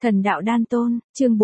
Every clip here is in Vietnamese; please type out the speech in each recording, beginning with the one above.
Thần đạo đan tôn, chương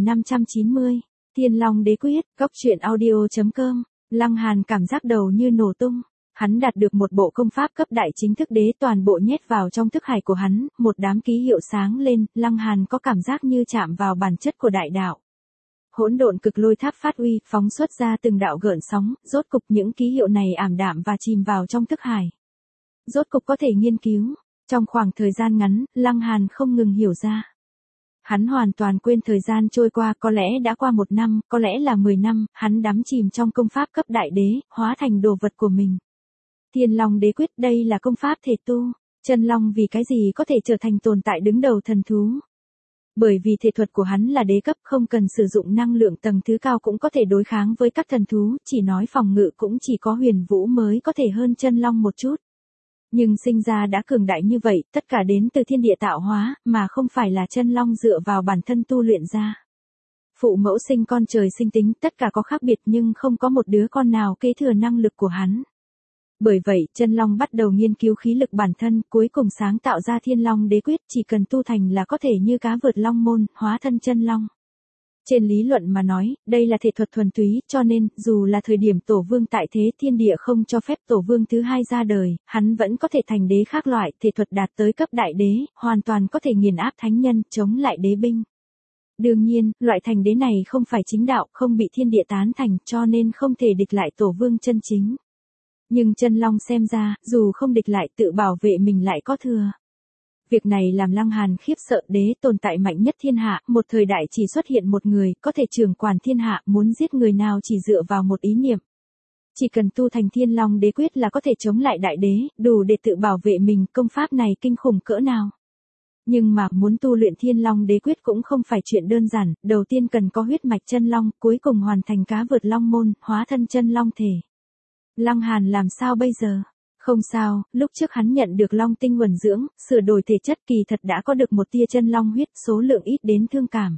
4590, Thiên Long Đế Quyết, góc truyện audio.com, Lăng Hàn cảm giác đầu như nổ tung. Hắn đạt được một bộ công pháp cấp đại chính thức đế toàn bộ nhét vào trong thức hải của hắn, một đám ký hiệu sáng lên, Lăng Hàn có cảm giác như chạm vào bản chất của đại đạo. Hỗn độn cực lôi tháp phát uy, phóng xuất ra từng đạo gợn sóng, rốt cục những ký hiệu này ảm đạm và chìm vào trong thức hải. Rốt cục có thể nghiên cứu, trong khoảng thời gian ngắn, Lăng Hàn không ngừng hiểu ra. Hắn hoàn toàn quên thời gian trôi qua, có lẽ đã qua 1 năm, có lẽ là 10 năm, hắn đắm chìm trong công pháp cấp đại đế, hóa thành đồ vật của mình. Thiên Long Đế Quyết, đây là công pháp thể tu, chân long vì cái gì có thể trở thành tồn tại đứng đầu thần thú. Bởi vì thể thuật của hắn là đế cấp, không cần sử dụng năng lượng tầng thứ cao cũng có thể đối kháng với các thần thú, chỉ nói phòng ngự cũng chỉ có Huyền Vũ mới có thể hơn chân long một chút. Nhưng sinh ra đã cường đại như vậy, tất cả đến từ thiên địa tạo hóa, mà không phải là chân long dựa vào bản thân tu luyện ra. Phụ mẫu sinh con trời sinh tính, tất cả có khác biệt nhưng không có một đứa con nào kế thừa năng lực của hắn. Bởi vậy, chân long bắt đầu nghiên cứu khí lực bản thân, cuối cùng sáng tạo ra Thiên Long Đế Quyết, chỉ cần tu thành là có thể như cá vượt long môn, hóa thân chân long. Trên lý luận mà nói, đây là thể thuật thuần túy, cho nên, dù là thời điểm tổ vương tại thế, thiên địa không cho phép tổ vương thứ hai ra đời, hắn vẫn có thể thành đế khác loại, thể thuật đạt tới cấp đại đế, hoàn toàn có thể nghiền áp thánh nhân, chống lại đế binh. Đương nhiên, loại thành đế này không phải chính đạo, không bị thiên địa tán thành, cho nên không thể địch lại tổ vương chân chính. Nhưng chân long xem ra, dù không địch lại, tự bảo vệ mình lại có thừa. Việc này làm Lăng Hàn khiếp sợ, đế tồn tại mạnh nhất thiên hạ, một thời đại chỉ xuất hiện một người, có thể trưởng quản thiên hạ, muốn giết người nào chỉ dựa vào một ý niệm. Chỉ cần tu thành Thiên Long Đế Quyết là có thể chống lại đại đế, đủ để tự bảo vệ mình, công pháp này kinh khủng cỡ nào. Nhưng mà, muốn tu luyện Thiên Long Đế Quyết cũng không phải chuyện đơn giản, đầu tiên cần có huyết mạch chân long, cuối cùng hoàn thành cá vượt long môn, hóa thân chân long thể. Lăng Hàn làm sao bây giờ? Không sao, lúc trước hắn nhận được long tinh huẩn dưỡng, sửa đổi thể chất kỳ thật đã có được một tia chân long huyết, số lượng ít đến thương cảm.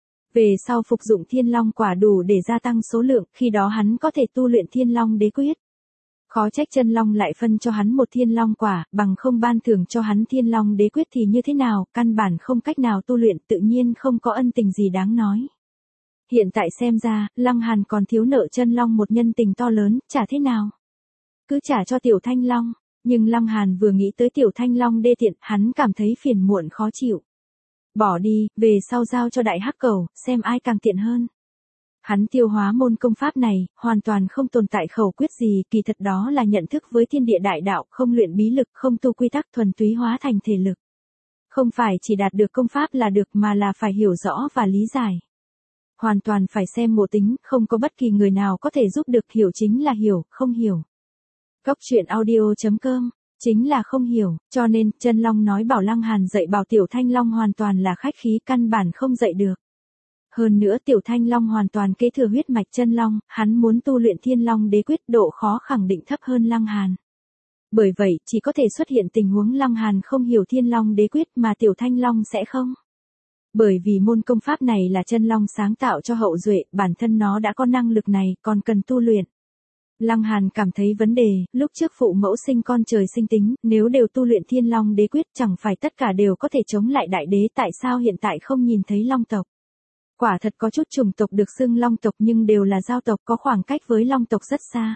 Về sau phục dụng Thiên Long quả đủ để gia tăng số lượng, khi đó hắn có thể tu luyện Thiên Long Đế Quyết. Khó trách chân long lại phân cho hắn một Thiên Long quả, bằng không ban thưởng cho hắn Thiên Long Đế Quyết thì như thế nào, căn bản không cách nào tu luyện, tự nhiên không có ân tình gì đáng nói. Hiện tại xem ra, Lăng Hàn còn thiếu nợ chân long một nhân tình to lớn, trả thế nào? Cứ trả cho Tiểu Thanh Long, nhưng Lăng Hàn vừa nghĩ tới Tiểu Thanh Long đê tiện, hắn cảm thấy phiền muộn khó chịu. Bỏ đi, về sau giao cho Đại Hắc Cẩu, xem ai càng tiện hơn. Hắn tiêu hóa môn công pháp này, hoàn toàn không tồn tại khẩu quyết gì, kỳ thật đó là nhận thức với thiên địa đại đạo, không luyện bí lực, không tu quy tắc, thuần túy hóa thành thể lực. Không phải chỉ đạt được công pháp là được mà là phải hiểu rõ và lý giải. Hoàn toàn phải xem ngộ tính, không có bất kỳ người nào có thể giúp được, hiểu chính là hiểu, không hiểu. Góc truyện audio.com, chính là không hiểu, cho nên, chân long nói bảo Lăng Hàn dạy bảo Tiểu Thanh Long hoàn toàn là khách khí, căn bản không dạy được. Hơn nữa Tiểu Thanh Long hoàn toàn kế thừa huyết mạch chân long, hắn muốn tu luyện Thiên Long Đế Quyết, độ khó khẳng định thấp hơn Lăng Hàn. Bởi vậy, chỉ có thể xuất hiện tình huống Lăng Hàn không hiểu Thiên Long Đế Quyết mà Tiểu Thanh Long sẽ không. Bởi vì môn công pháp này là chân long sáng tạo cho hậu duệ, bản thân nó đã có năng lực này, còn cần tu luyện. Lăng Hàn cảm thấy vấn đề, lúc trước phụ mẫu sinh con trời sinh tính, nếu đều tu luyện Thiên Long Đế Quyết chẳng phải tất cả đều có thể chống lại đại đế, tại sao hiện tại không nhìn thấy long tộc? Quả thật có chút chủng tộc được xưng long tộc nhưng đều là giao tộc, có khoảng cách với long tộc rất xa.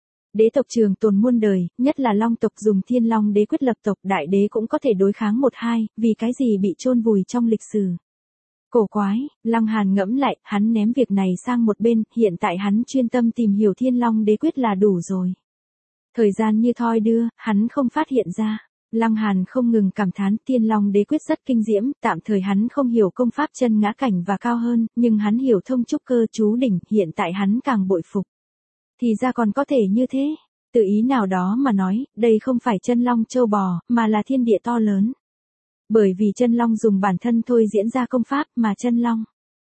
Đế tộc trường tồn muôn đời, nhất là long tộc dùng Thiên Long Đế Quyết lập tộc, đại đế cũng có thể đối kháng 1-2, vì cái gì bị chôn vùi trong lịch sử. Cổ quái, Lăng Hàn ngẫm lại, hắn ném việc này sang một bên, hiện tại hắn chuyên tâm tìm hiểu Thiên Long Đế Quyết là đủ rồi. Thời gian như thoi đưa, hắn không phát hiện ra. Lăng Hàn không ngừng cảm thán, Thiên Long Đế Quyết rất kinh diễm, tạm thời hắn không hiểu công pháp chân ngã cảnh và cao hơn, nhưng hắn hiểu thông trúc cơ chú đỉnh, hiện tại hắn càng bội phục. Thì ra còn có thể như thế, từ ý nào đó mà nói, đây không phải chân long châu bò, mà là thiên địa to lớn. Bởi vì chân long dùng bản thân thôi diễn ra công pháp, mà chân long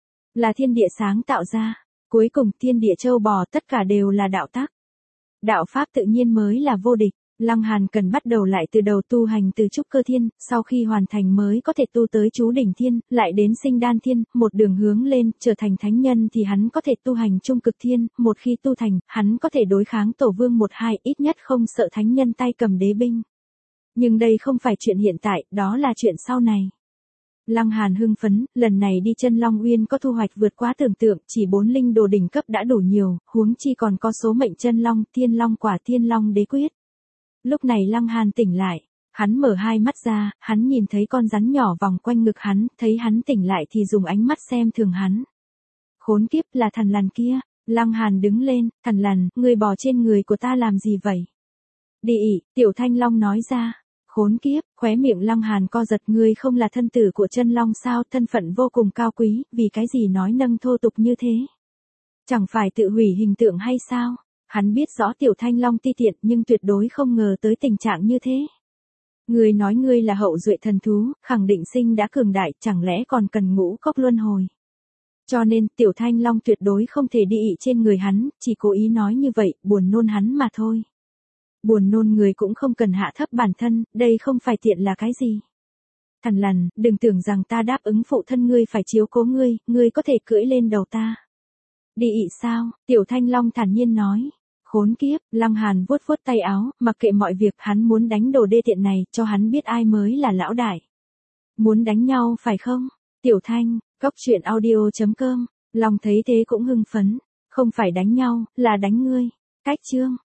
là thiên địa sáng tạo ra. Cuối cùng thiên địa châu bò tất cả đều là đạo tắc. Đạo pháp tự nhiên mới là vô địch. Lăng Hàn cần bắt đầu lại từ đầu tu hành từ trúc cơ thiên, sau khi hoàn thành mới có thể tu tới chú đỉnh thiên, lại đến sinh đan thiên, một đường hướng lên, trở thành thánh nhân thì hắn có thể tu hành trung cực thiên, một khi tu thành, hắn có thể đối kháng tổ vương 1-2, ít nhất không sợ thánh nhân tay cầm đế binh. Nhưng đây không phải chuyện hiện tại, đó là chuyện sau này. Lăng Hàn hưng phấn, lần này đi Chân Long Uyên có thu hoạch vượt quá tưởng tượng, chỉ 4 linh đồ đỉnh cấp đã đủ nhiều, huống chi còn có số mệnh chân long, thiên long quả, thiên long đế quyết. Lúc này Lăng Hàn tỉnh lại, hắn mở hai mắt ra, hắn nhìn thấy con rắn nhỏ vòng quanh ngực hắn, thấy hắn tỉnh lại thì dùng ánh mắt xem thường hắn. Khốn kiếp, là thằn lằn kia. Lăng Hàn đứng lên, thằn lằn, ngươi bò trên người của ta làm gì vậy? Đi ị, Tiểu Thanh Long nói ra. Khốn kiếp, khóe miệng Lăng Hàn co giật, ngươi không là thân tử của Chân Long sao, thân phận vô cùng cao quý, vì cái gì nói nâng thô tục như thế? Chẳng phải tự hủy hình tượng hay sao? Hắn biết rõ Tiểu Thanh Long ti tiện nhưng tuyệt đối không ngờ tới tình trạng như thế. Ngươi nói ngươi là hậu duệ thần thú, khẳng định sinh đã cường đại, chẳng lẽ còn cần ngũ cốc luân hồi? Cho nên, Tiểu Thanh Long tuyệt đối không thể đi ị trên người hắn, chỉ cố ý nói như vậy, buồn nôn hắn mà thôi. Buồn nôn người cũng không cần hạ thấp bản thân, đây không phải tiện là cái gì. Thằn lằn, đừng tưởng rằng ta đáp ứng phụ thân ngươi phải chiếu cố ngươi có thể cưỡi lên đầu ta. Đi ị sao? Tiểu Thanh Long thản nhiên nói. Khốn kiếp, Lăng Hàn vuốt vuốt tay áo, mặc kệ mọi việc, hắn muốn đánh đồ đê tiện này, cho hắn biết ai mới là lão đại. Muốn đánh nhau phải không? Tiểu Thanh, Cốc Truyện Audio.com, Long thấy thế cũng hưng phấn. Không phải đánh nhau, là đánh ngươi. Cách chương.